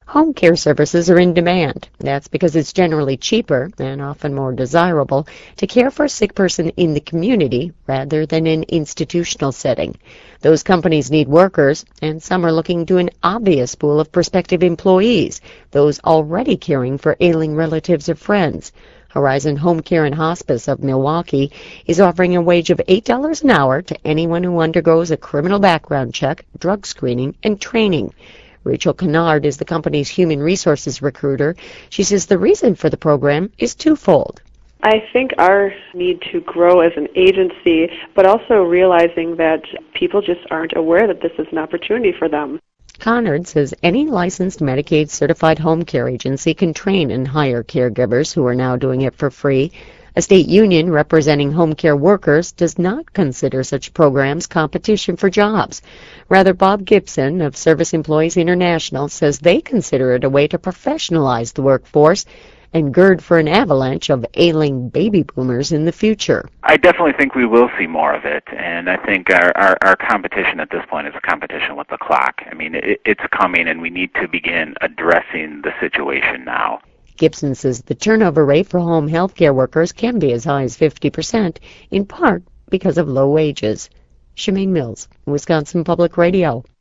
Home care services are in demand. That's because it's generally cheaper and often more desirable to care for a sick person in the community rather than in an institutional setting. Those companies need workers, and some are looking to an obvious pool of prospective employees, those already caring for ailing relatives or friends. Horizon Home Care and Hospice of Milwaukee is offering a wage of $8 an hour to anyone who undergoes a criminal background check, drug screening, and training. Rachel Kennard is the company's human resources recruiter. She says the reason for the program is twofold. I think our need to grow as an agency, but also realizing that people just aren't aware that this is an opportunity for them. Kennard says any licensed Medicaid certified home care agency can train and hire caregivers who are now doing it for free. A state union representing home care workers does not consider such programs competition for jobs. Rather, Bob Gibson of Service Employees International says they consider it a way to professionalize the workforce and gird for an avalanche of ailing baby boomers in the future. I definitely think we will see more of it, and I think our competition at this point is a competition with the clock. I mean, it's coming, and we need to begin addressing the situation now. Gibson says the turnover rate for home health care workers can be as high as 50%, in part because of low wages. Shemaine Mills, Wisconsin Public Radio.